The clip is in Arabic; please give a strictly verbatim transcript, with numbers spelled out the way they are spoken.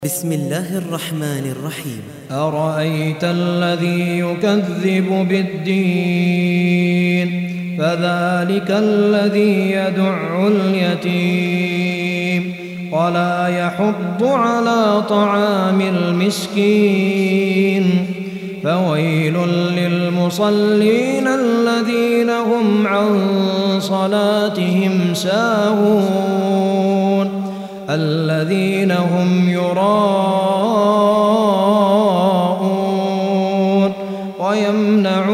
بسم الله الرحمن الرحيم. أرأيت الذي يكذب بالدين فذلك الذي يدع اليتيم ولا يحض على طعام المسكين فويل للمصلين الذين هم عن صلاتهم ساهون الذين هم يراءون ويمنعون